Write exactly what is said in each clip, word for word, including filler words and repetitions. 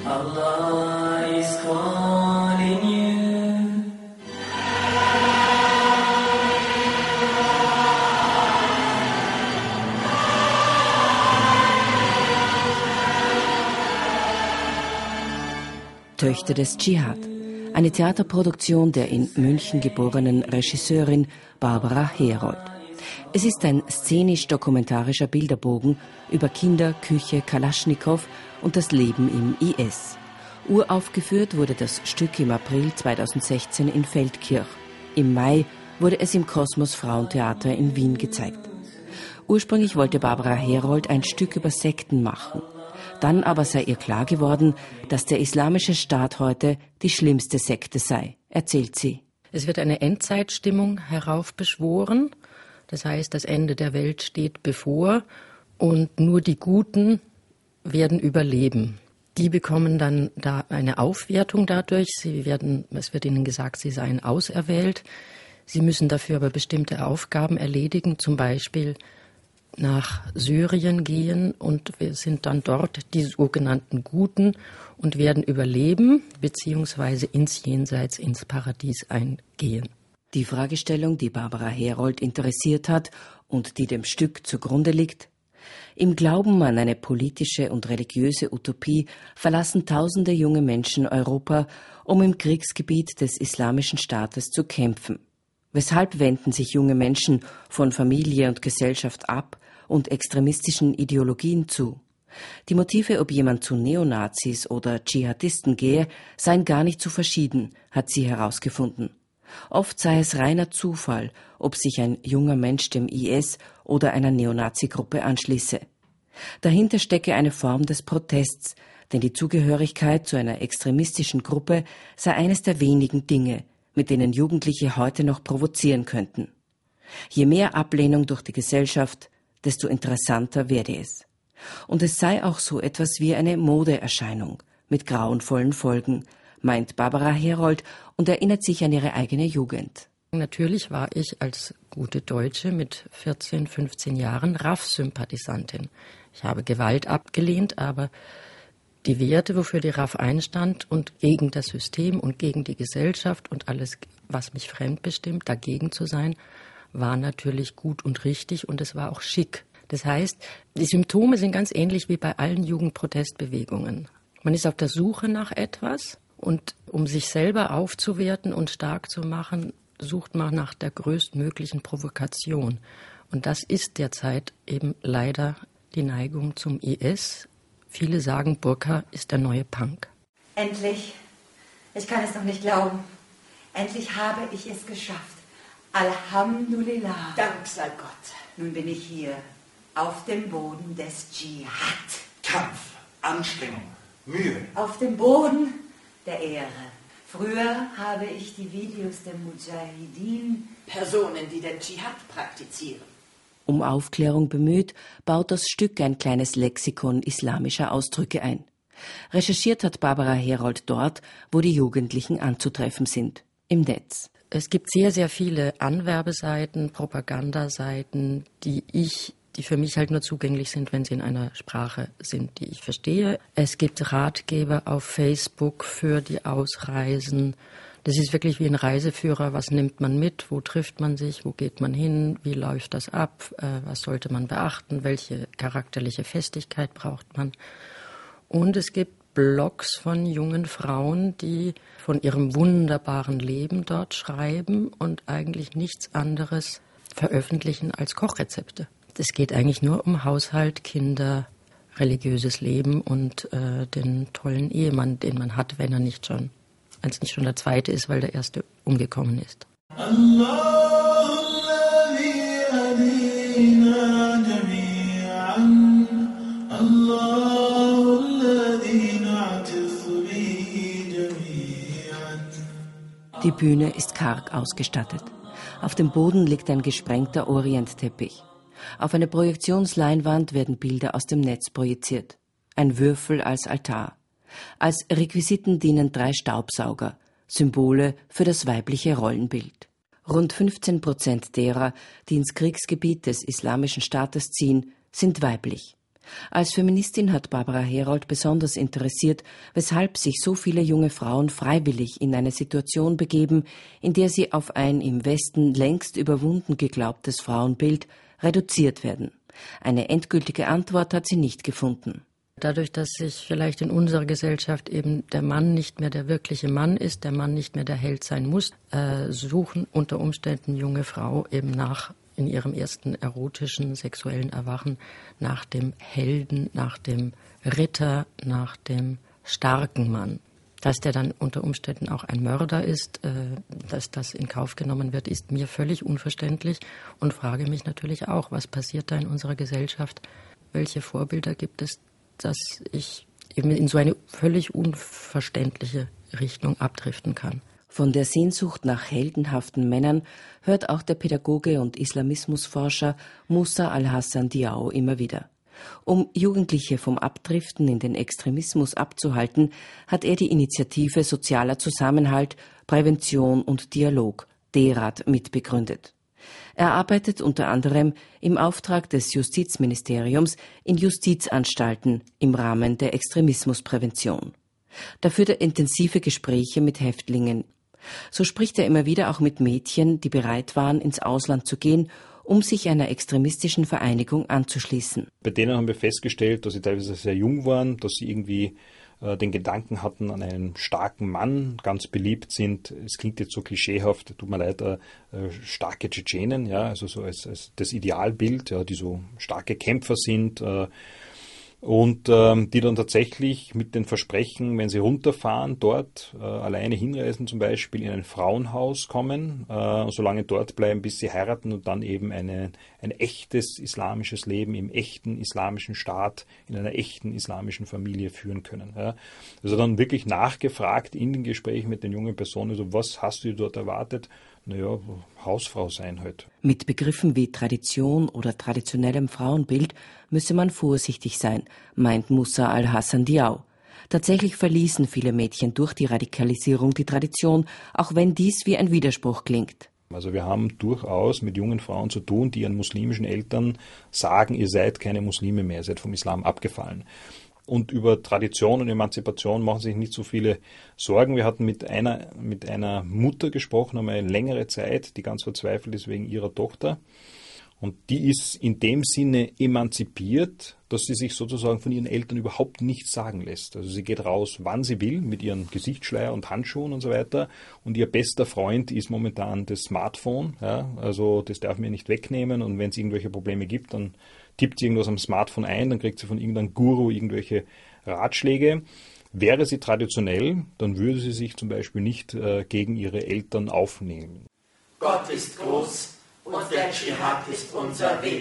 Allah is calling you. Töchter des Dschihad. Eine Theaterproduktion der in München geborenen Regisseurin Barbara Herold. Es ist ein szenisch-dokumentarischer Bilderbogen über Kinder, Küche, Kalaschnikow und das Leben im I S. Uraufgeführt wurde das Stück im April zweitausendsechzehn in Feldkirch. Im Mai wurde es im Kosmos Frauentheater in Wien gezeigt. Ursprünglich wollte Barbara Herold ein Stück über Sekten machen. Dann aber sei ihr klar geworden, dass der Islamische Staat heute die schlimmste Sekte sei, erzählt sie. Es wird eine Endzeitstimmung heraufbeschworen. Das heißt, das Ende der Welt steht bevor und nur die Guten werden überleben. Die bekommen dann da eine Aufwertung dadurch. Sie werden, es wird ihnen gesagt, sie seien auserwählt. Sie müssen dafür aber bestimmte Aufgaben erledigen, zum Beispiel nach Syrien gehen und wir sind dann dort die sogenannten Guten und werden überleben bzw. ins Jenseits, ins Paradies eingehen. Die Fragestellung, die Barbara Herold interessiert hat und die dem Stück zugrunde liegt: Im Glauben an eine politische und religiöse Utopie verlassen tausende junge Menschen Europa, um im Kriegsgebiet des Islamischen Staates zu kämpfen. Weshalb wenden sich junge Menschen von Familie und Gesellschaft ab und extremistischen Ideologien zu? Die Motive, ob jemand zu Neonazis oder Dschihadisten gehe, seien gar nicht so verschieden, hat sie herausgefunden. Oft sei es reiner Zufall, ob sich ein junger Mensch dem I S oder einer Neonazi-Gruppe anschließe. Dahinter stecke eine Form des Protests, denn die Zugehörigkeit zu einer extremistischen Gruppe sei eines der wenigen Dinge, mit denen Jugendliche heute noch provozieren könnten. Je mehr Ablehnung durch die Gesellschaft, desto interessanter werde es. Und es sei auch so etwas wie eine Modeerscheinung mit grauenvollen Folgen, meint Barbara Herold und erinnert sich an ihre eigene Jugend. Natürlich war ich als gute Deutsche mit vierzehn, fünfzehn Jahren R A F-Sympathisantin. Ich habe Gewalt abgelehnt, aber die Werte, wofür die R A F einstand und gegen das System und gegen die Gesellschaft und alles, was mich fremdbestimmt, dagegen zu sein, war natürlich gut und richtig und es war auch schick. Das heißt, die Symptome sind ganz ähnlich wie bei allen Jugendprotestbewegungen. Man ist auf der Suche nach etwas und um sich selber aufzuwerten und stark zu machen, sucht man nach der größtmöglichen Provokation. Und das ist derzeit eben leider die Neigung zum I S. Viele sagen, Burka ist der neue Punk. Endlich. Ich kann es noch nicht glauben. Endlich habe ich es geschafft. Alhamdulillah. Dank sei Gott. Nun bin ich hier, auf dem Boden des Dschihad. Kampf, Anstrengung, Mühe. Auf dem Boden der Ehre. Früher habe ich die Videos der Mujahideen, Personen, die den Dschihad praktizieren. Um Aufklärung bemüht, baut das Stück ein kleines Lexikon islamischer Ausdrücke ein. Recherchiert hat Barbara Herold dort, wo die Jugendlichen anzutreffen sind, im Netz. Es gibt sehr, sehr viele Anwerbeseiten, Propagandaseiten, die ich, die für mich halt nur zugänglich sind, wenn sie in einer Sprache sind, die ich verstehe. Es gibt Ratgeber auf Facebook für die Ausreisen. Das ist wirklich wie ein Reiseführer. Was nimmt man mit? Wo trifft man sich? Wo geht man hin? Wie läuft das ab? Äh, was sollte man beachten? Welche charakterliche Festigkeit braucht man? Und es gibt Blogs von jungen Frauen, die von ihrem wunderbaren Leben dort schreiben und eigentlich nichts anderes veröffentlichen als Kochrezepte. Es geht eigentlich nur um Haushalt, Kinder, religiöses Leben und äh, den tollen Ehemann, den man hat, wenn er nicht schon, wenn es nicht schon der zweite ist, weil der erste umgekommen ist. Die Bühne ist karg ausgestattet. Auf dem Boden liegt ein gesprengter Orientteppich. Auf eine Projektionsleinwand werden Bilder aus dem Netz projiziert. Ein Würfel als Altar. Als Requisiten dienen drei Staubsauger, Symbole für das weibliche Rollenbild. Rund fünfzehn Prozent derer, die ins Kriegsgebiet des Islamischen Staates ziehen, sind weiblich. Als Feministin hat Barbara Herold besonders interessiert, weshalb sich so viele junge Frauen freiwillig in eine Situation begeben, in der sie auf ein im Westen längst überwunden geglaubtes Frauenbild reduziert werden. Eine endgültige Antwort hat sie nicht gefunden. Dadurch, dass sich vielleicht in unserer Gesellschaft eben der Mann nicht mehr der wirkliche Mann ist, der Mann nicht mehr der Held sein muss, äh, suchen unter Umständen junge Frauen eben nach in ihrem ersten erotischen, sexuellen Erwachen nach dem Helden, nach dem Ritter, nach dem starken Mann. Dass der dann unter Umständen auch ein Mörder ist, äh, dass das in Kauf genommen wird, ist mir völlig unverständlich und frage mich natürlich auch, was passiert da in unserer Gesellschaft? Welche Vorbilder gibt es, dass ich eben in so eine völlig unverständliche Richtung abdriften kann? Von der Sehnsucht nach heldenhaften Männern hört auch der Pädagoge und Islamismusforscher Musa Al-Hassan Diao immer wieder. Um Jugendliche vom Abdriften in den Extremismus abzuhalten, hat er die Initiative Sozialer Zusammenhalt, Prävention und Dialog, D E R A D, mitbegründet. Er arbeitet unter anderem im Auftrag des Justizministeriums in Justizanstalten im Rahmen der Extremismusprävention. Da führt er intensive Gespräche mit Häftlingen. So spricht er immer wieder auch mit Mädchen, die bereit waren, ins Ausland zu gehen, um sich einer extremistischen Vereinigung anzuschließen. Bei denen haben wir festgestellt, dass sie teilweise sehr jung waren, dass sie irgendwie äh, den Gedanken hatten an einen starken Mann, ganz beliebt sind. Es klingt jetzt so klischeehaft, tut mir leid, äh, starke Tschetschenen, ja, also so als, als das Idealbild, ja, die so starke Kämpfer sind. Äh, Und ähm, die dann tatsächlich mit den Versprechen, wenn sie runterfahren, dort äh, alleine hinreisen zum Beispiel, in ein Frauenhaus kommen, äh, und so lange dort bleiben, bis sie heiraten und dann eben eine, ein echtes islamisches Leben im echten islamischen Staat, in einer echten islamischen Familie führen können. Ja. Also dann wirklich nachgefragt in den Gesprächen mit den jungen Personen, also was hast du dort erwartet? Naja, Hausfrau sein halt. Mit Begriffen wie Tradition oder traditionellem Frauenbild müsse man vorsichtig sein, meint Musa Al-Hassan Diao. Tatsächlich verließen viele Mädchen durch die Radikalisierung die Tradition, auch wenn dies wie ein Widerspruch klingt. Also wir haben durchaus mit jungen Frauen zu tun, die ihren muslimischen Eltern sagen, ihr seid keine Muslime mehr, ihr seid vom Islam abgefallen. Und über Tradition und Emanzipation machen sich nicht so viele Sorgen. Wir hatten mit einer, mit einer Mutter gesprochen, einmal eine längere Zeit, die ganz verzweifelt ist wegen ihrer Tochter. Und die ist in dem Sinne emanzipiert, dass sie sich sozusagen von ihren Eltern überhaupt nichts sagen lässt. Also sie geht raus, wann sie will, mit ihren Gesichtsschleier und Handschuhen und so weiter. Und ihr bester Freund ist momentan das Smartphone. Ja? Also das darf man ihr nicht wegnehmen. Und wenn es irgendwelche Probleme gibt, dann tippt sie irgendwas am Smartphone ein, dann kriegt sie von irgendeinem Guru irgendwelche Ratschläge. Wäre sie traditionell, dann würde sie sich zum Beispiel nicht äh, gegen ihre Eltern aufnehmen. Gott ist groß und der Dschihad ist unser Weg.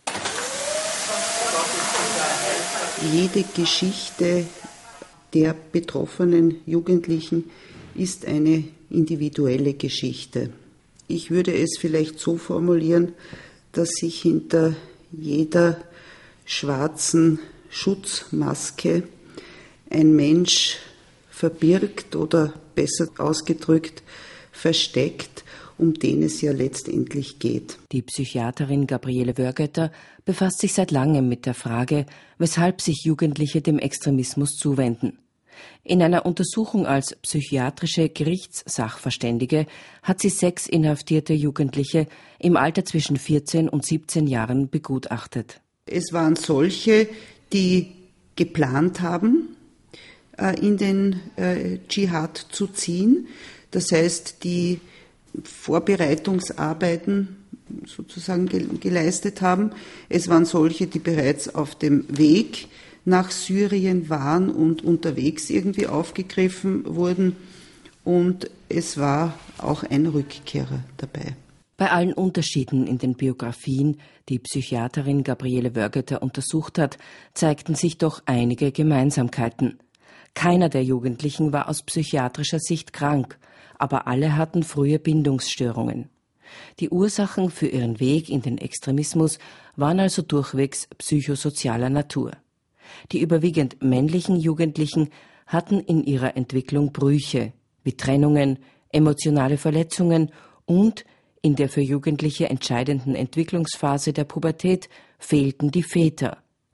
Jede Geschichte der betroffenen Jugendlichen ist eine individuelle Geschichte. Ich würde es vielleicht so formulieren, dass sich hinter jeder schwarzen Schutzmaske ein Mensch verbirgt oder besser ausgedrückt versteckt, um den es ja letztendlich geht. Die Psychiaterin Gabriele Wörgötter befasst sich seit langem mit der Frage, weshalb sich Jugendliche dem Extremismus zuwenden. In einer Untersuchung als psychiatrische Gerichtssachverständige hat sie sechs inhaftierte Jugendliche im Alter zwischen vierzehn und siebzehn Jahren begutachtet. Es waren solche, die geplant haben, in den Dschihad zu ziehen. Das heißt, die Vorbereitungsarbeiten sozusagen geleistet haben. Es waren solche, die bereits auf dem Weg nach Syrien waren und unterwegs irgendwie aufgegriffen wurden. Und es war auch ein Rückkehrer dabei. Bei allen Unterschieden in den Biografien, die Psychiaterin Gabriele Wörgötter untersucht hat, zeigten sich doch einige Gemeinsamkeiten. Keiner der Jugendlichen war aus psychiatrischer Sicht krank, aber alle hatten frühe Bindungsstörungen. Die Ursachen für ihren Weg in den Extremismus waren also durchwegs psychosozialer Natur. Die überwiegend männlichen Jugendlichen hatten in ihrer Entwicklung Brüche, wie Trennungen, emotionale Verletzungen und in der für Jugendliche entscheidenden Entwicklungsphase der Pubertät fehlten die Väter,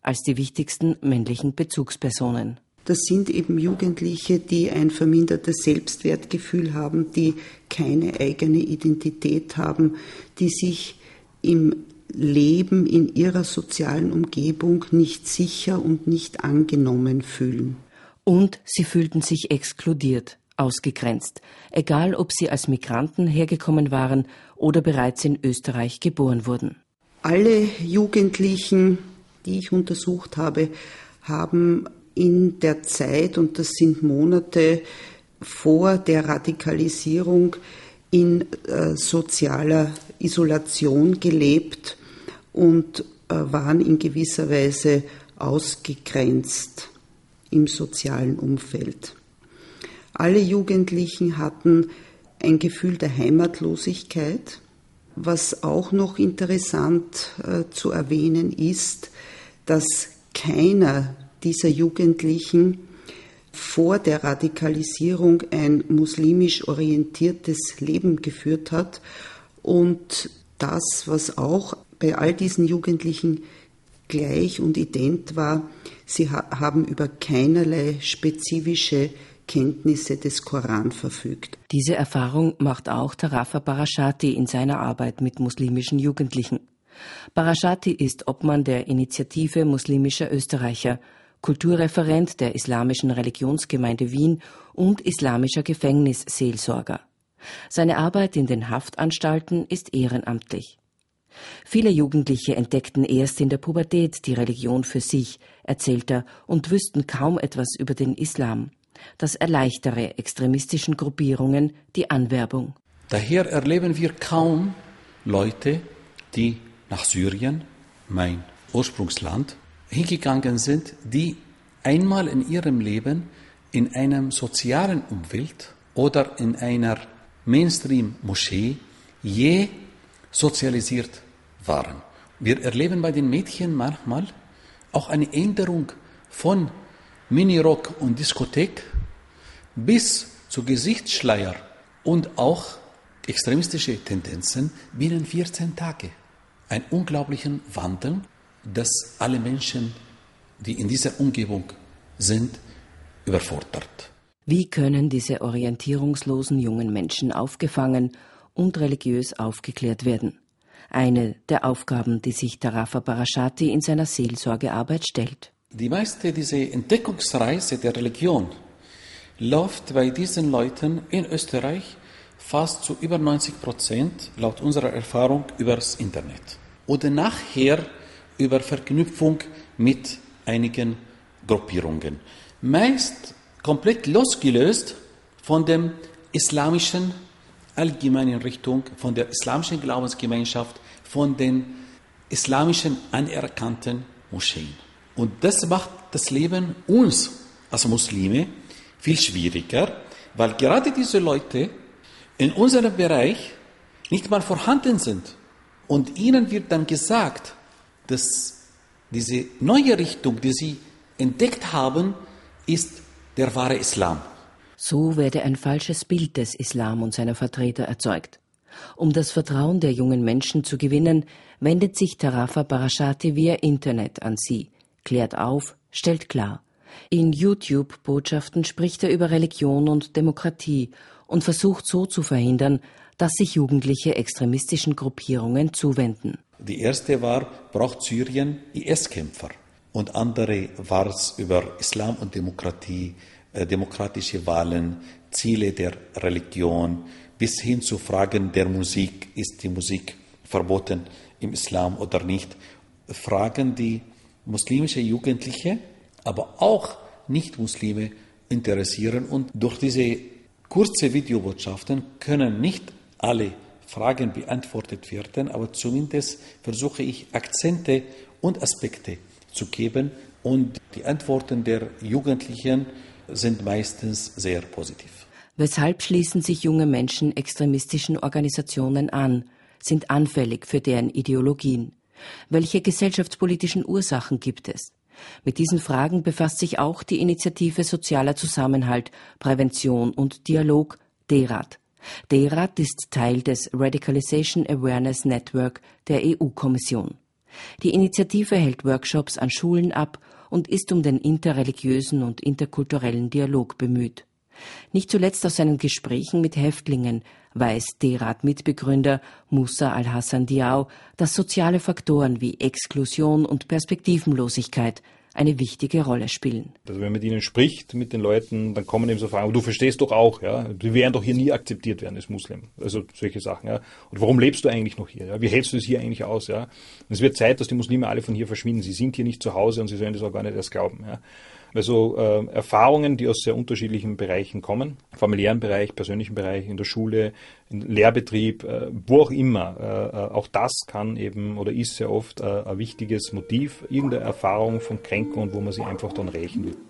als die wichtigsten männlichen Bezugspersonen. Das sind eben Jugendliche, die ein vermindertes Selbstwertgefühl haben, die keine eigene Identität haben, die sich im Leben in ihrer sozialen Umgebung nicht sicher und nicht angenommen fühlen. Und sie fühlten sich exkludiert, ausgegrenzt, egal ob sie als Migranten hergekommen waren oder bereits in Österreich geboren wurden. Alle Jugendlichen, die ich untersucht habe, haben in der Zeit, und das sind Monate vor der Radikalisierung, in äh, sozialer Isolation gelebt und äh, waren in gewisser Weise ausgegrenzt im sozialen Umfeld. Alle Jugendlichen hatten ein Gefühl der Heimatlosigkeit. Was auch noch interessant äh, zu erwähnen ist, dass keiner dieser Jugendlichen vor der Radikalisierung ein muslimisch orientiertes Leben geführt hat. Und das, was auch bei all diesen Jugendlichen gleich und ident war, sie ha- haben über keinerlei spezifische Kenntnisse des Koran verfügt. Diese Erfahrung macht auch Tarafa Barashati in seiner Arbeit mit muslimischen Jugendlichen. Barashati ist Obmann der Initiative muslimischer Österreicher, Kulturreferent der Islamischen Religionsgemeinde Wien und islamischer Gefängnisseelsorger. Seine Arbeit in den Haftanstalten ist ehrenamtlich. Viele Jugendliche entdeckten erst in der Pubertät die Religion für sich, erzählt er, und wüssten kaum etwas über den Islam. Das erleichtere extremistischen Gruppierungen die Anwerbung. Daher erleben wir kaum Leute, die nach Syrien, mein Ursprungsland, hingegangen sind, die einmal in ihrem Leben in einem sozialen Umfeld oder in einer Mainstream-Moschee je sozialisiert waren. Wir erleben bei den Mädchen manchmal auch eine Änderung von Minirock und Diskothek bis zu Gesichtsschleier und auch extremistische Tendenzen binnen vierzehn Tage. Ein unglaublicher Wandel, dass alle Menschen, die in dieser Umgebung sind, überfordert. Wie können diese orientierungslosen jungen Menschen aufgefangen und religiös aufgeklärt werden? Eine der Aufgaben, die sich Tarafa Barashati in seiner Seelsorgearbeit stellt. Die meiste dieser Entdeckungsreise der Religion läuft bei diesen Leuten in Österreich fast zu über neunzig Prozent laut unserer Erfahrung übers Internet. Oder nachher über Verknüpfung mit einigen Gruppierungen. Meist komplett losgelöst von der islamischen allgemeinen Richtung, von der islamischen Glaubensgemeinschaft, von den islamischen anerkannten Moscheen. Und das macht das Leben uns als Muslime viel schwieriger, weil gerade diese Leute in unserem Bereich nicht mal vorhanden sind. Und ihnen wird dann gesagt, dass diese neue Richtung, die sie entdeckt haben, ist der wahre Islam. So werde ein falsches Bild des Islam und seiner Vertreter erzeugt. Um das Vertrauen der jungen Menschen zu gewinnen, wendet sich Tarafa Barashati via Internet an sie, klärt auf, stellt klar. In YouTube-Botschaften spricht er über Religion und Demokratie und versucht so zu verhindern, dass sich Jugendliche extremistischen Gruppierungen zuwenden. Die erste war, braucht Syrien I S-Kämpfer. Und andere war es über Islam und Demokratie, äh, demokratische Wahlen, Ziele der Religion, bis hin zu Fragen der Musik. Ist die Musik verboten im Islam oder nicht? Fragen, die muslimische Jugendliche, aber auch Nicht-Muslime interessieren. Und durch diese kurze Videobotschaften können nicht alle Fragen beantwortet werden, aber zumindest versuche ich Akzente und Aspekte zu geben. Und die Antworten der Jugendlichen sind meistens sehr positiv. Weshalb schließen sich junge Menschen extremistischen Organisationen an, sind anfällig für deren Ideologien? Welche gesellschaftspolitischen Ursachen gibt es? Mit diesen Fragen befasst sich auch die Initiative Sozialer Zusammenhalt, Prävention und Dialog, D E R A D. D E R A D ist Teil des Radicalization Awareness Network der E U-Kommission. Die Initiative hält Workshops an Schulen ab und ist um den interreligiösen und interkulturellen Dialog bemüht. Nicht zuletzt aus seinen Gesprächen mit Häftlingen weiß D-Rat-Mitbegründer Musa Al-Hassan Diaw, dass soziale Faktoren wie Exklusion und Perspektivenlosigkeit eine wichtige Rolle spielen. Also wenn man mit ihnen spricht, mit den Leuten, dann kommen eben so Fragen, du verstehst doch auch, ja, die werden doch hier nie akzeptiert werden als Muslim. Also solche Sachen, ja. Und warum lebst du eigentlich noch hier? Ja? Wie hältst du es hier eigentlich aus? Ja? Und es wird Zeit, dass die Muslime alle von hier verschwinden. Sie sind hier nicht zu Hause und sie sollen das auch gar nicht erst glauben. Ja? Also äh, Erfahrungen, die aus sehr unterschiedlichen Bereichen kommen, familiären Bereich, persönlichen Bereich, in der Schule, im Lehrbetrieb, äh, wo auch immer. Äh, auch das kann eben oder ist sehr oft äh, ein wichtiges Motiv, irgendeine Erfahrung von Kränkung, wo man sich einfach dann rächen will.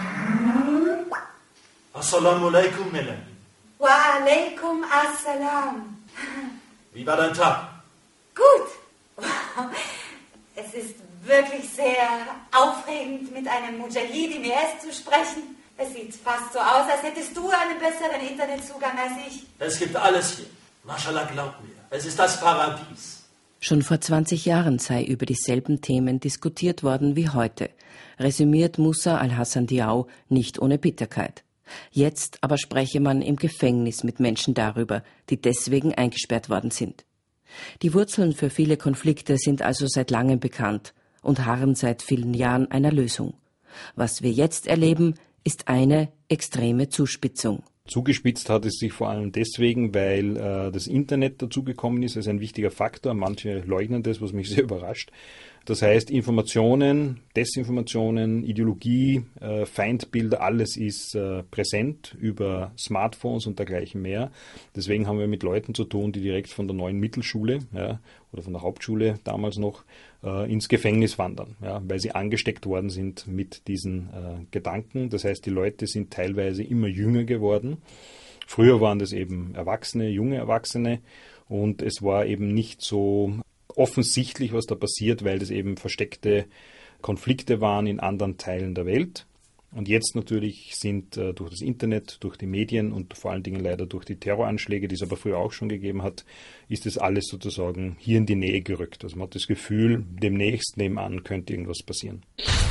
Assalamu alaikum, Melanie. Wa alaikum assalam. Wie war dein Tag? Gut. Es ist wirklich sehr aufregend, mit einem Mujahid im I S zu sprechen. Es sieht fast so aus, als hättest du einen besseren Internetzugang als ich. Es gibt alles hier. Mashallah, glaub mir. Es ist das Paradies. Schon vor zwanzig Jahren sei über dieselben Themen diskutiert worden wie heute, resümiert Musa Al-Hassan Diaw nicht ohne Bitterkeit. Jetzt aber spreche man im Gefängnis mit Menschen darüber, die deswegen eingesperrt worden sind. Die Wurzeln für viele Konflikte sind also seit langem bekannt und harren seit vielen Jahren einer Lösung. Was wir jetzt erleben, ist eine extreme Zuspitzung. Zugespitzt hat es sich vor allem deswegen, weil äh, das Internet dazugekommen ist als ein wichtiger Faktor. Manche leugnen das, was mich sehr überrascht. Das heißt, Informationen, Desinformationen, Ideologie, äh, Feindbilder, alles ist äh, präsent über Smartphones und dergleichen mehr. Deswegen haben wir mit Leuten zu tun, die direkt von der neuen Mittelschule ja, oder von der Hauptschule damals noch äh, ins Gefängnis wandern, ja, weil sie angesteckt worden sind mit diesen äh, Gedanken. Das heißt, die Leute sind teilweise immer jünger geworden. Früher waren das eben Erwachsene, junge Erwachsene und es war eben nicht so offensichtlich, was da passiert, weil das eben versteckte Konflikte waren in anderen Teilen der Welt. Und jetzt natürlich sind äh, durch das Internet, durch die Medien und vor allen Dingen leider durch die Terroranschläge, die es aber früher auch schon gegeben hat, ist das alles sozusagen hier in die Nähe gerückt. Also man hat das Gefühl, demnächst nebenan könnte irgendwas passieren.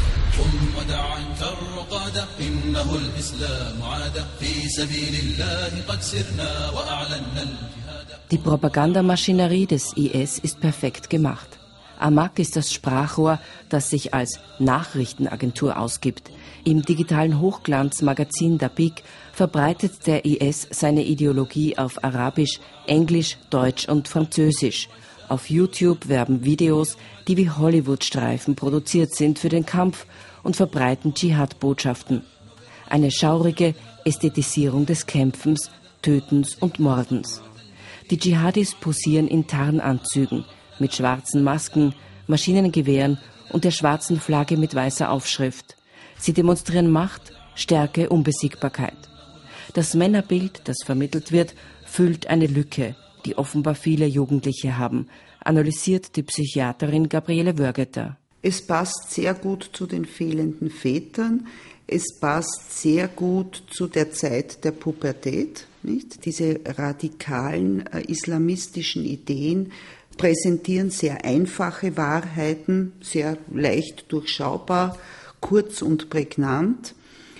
Die Propagandamaschinerie des I S ist perfekt gemacht. Amaq ist das Sprachrohr, das sich als Nachrichtenagentur ausgibt. Im digitalen Hochglanzmagazin Dabiq verbreitet der I S seine Ideologie auf Arabisch, Englisch, Deutsch und Französisch. Auf YouTube werben Videos, die wie Hollywood-Streifen produziert sind für den Kampf und verbreiten Dschihad-Botschaften. Eine schaurige Ästhetisierung des Kämpfens, Tötens und Mordens. Die Dschihadis posieren in Tarnanzügen mit schwarzen Masken, Maschinengewehren und der schwarzen Flagge mit weißer Aufschrift. Sie demonstrieren Macht, Stärke, Unbesiegbarkeit. Das Männerbild, das vermittelt wird, füllt eine Lücke, die offenbar viele Jugendliche haben, analysiert die Psychiaterin Gabriele Wörgeter. Es passt sehr gut zu den fehlenden Vätern. Es passt sehr gut zu der Zeit der Pubertät. Nicht? Diese radikalen äh, islamistischen Ideen präsentieren sehr einfache Wahrheiten, sehr leicht durchschaubar, kurz und prägnant.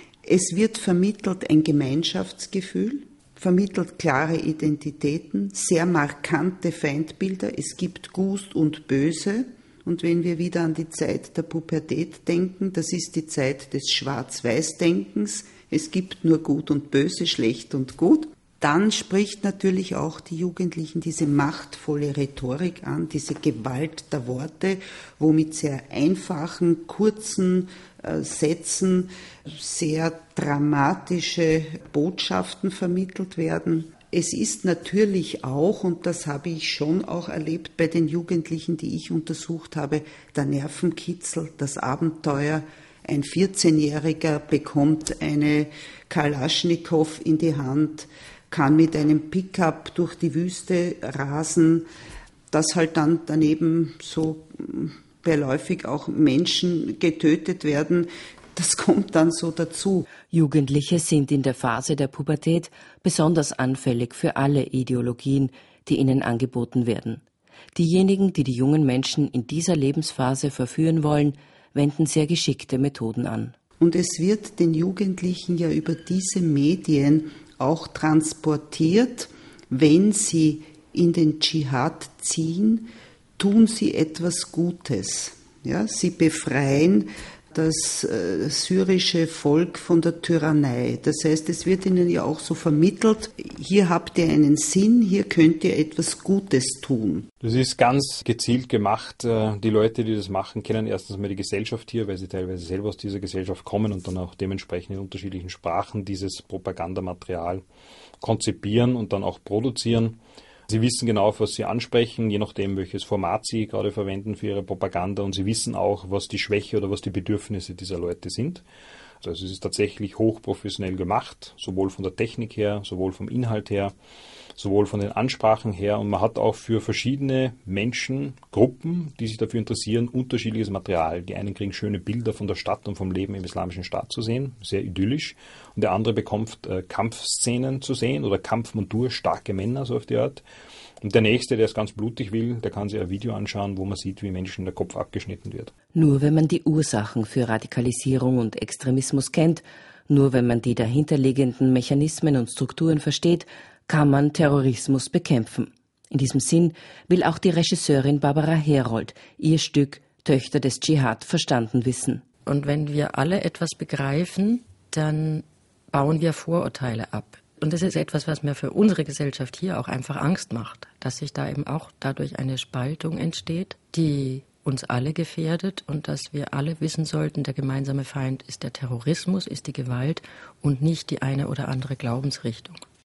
Es wird vermittelt ein Gemeinschaftsgefühl, vermittelt klare Identitäten, sehr markante Feindbilder. Es gibt Gut und Böse. Und wenn wir wieder an die Zeit der Pubertät denken, das ist die Zeit des Schwarz-Weiß-Denkens, es gibt nur Gut und Böse, Schlecht und Gut, dann spricht natürlich auch die Jugendlichen diese machtvolle Rhetorik an, diese Gewalt der Worte, wo mit sehr einfachen, kurzen äh, Sätzen sehr dramatische Botschaften vermittelt werden. Es ist natürlich auch, und das habe ich schon auch erlebt bei den Jugendlichen, die ich untersucht habe, der Nervenkitzel, das Abenteuer. Ein vierzehnjähriger bekommt eine Kalaschnikow in die Hand, kann mit einem Pickup durch die Wüste rasen, dass halt dann daneben so beiläufig auch Menschen getötet werden. Das kommt dann so dazu. Jugendliche sind in der Phase der Pubertät besonders anfällig für alle Ideologien, die ihnen angeboten werden. Diejenigen, die die jungen Menschen in dieser Lebensphase verführen wollen, wenden sehr geschickte Methoden an. Und es wird den Jugendlichen ja über diese Medien auch transportiert, wenn sie in den Dschihad ziehen, tun sie etwas Gutes. Ja, sie befreien das äh, syrische Volk von der Tyrannei. Das heißt, es wird ihnen ja auch so vermittelt, hier habt ihr einen Sinn, hier könnt ihr etwas Gutes tun. Das ist ganz gezielt gemacht. Die Leute, die das machen, kennen erstens mal die Gesellschaft hier, weil sie teilweise selber aus dieser Gesellschaft kommen und dann auch dementsprechend in unterschiedlichen Sprachen dieses Propagandamaterial konzipieren und dann auch produzieren. Sie wissen genau, auf was sie ansprechen, je nachdem, welches Format sie gerade verwenden für ihre Propaganda. Und sie wissen auch, was die Schwäche oder was die Bedürfnisse dieser Leute sind. Also es ist tatsächlich hochprofessionell gemacht, sowohl von der Technik her, sowohl vom Inhalt her, sowohl von den Ansprachen her. Und man hat auch für verschiedene Menschen, Gruppen, die sich dafür interessieren, unterschiedliches Material. Die einen kriegen schöne Bilder von der Stadt und vom Leben im Islamischen Staat zu sehen, sehr idyllisch. Und der andere bekommt äh, Kampfszenen zu sehen oder Kampfmontur, starke Männer, so auf die Art. Und der Nächste, der es ganz blutig will, der kann sich ein Video anschauen, wo man sieht, wie Menschen der Kopf abgeschnitten wird. Nur wenn man die Ursachen für Radikalisierung und Extremismus kennt, nur wenn man die dahinterliegenden Mechanismen und Strukturen versteht, kann man Terrorismus bekämpfen. In diesem Sinn will auch die Regisseurin Barbara Herold ihr Stück Töchter des Dschihad verstanden wissen. Und wenn wir alle etwas begreifen, dann bauen wir Vorurteile ab. Und das ist etwas, was mir für unsere Gesellschaft hier auch einfach Angst macht, dass sich da eben auch dadurch eine Spaltung entsteht, die uns alle gefährdet und dass wir alle wissen sollten, der gemeinsame Feind ist der Terrorismus, ist die Gewalt und nicht die eine oder andere Glaubensrichtung.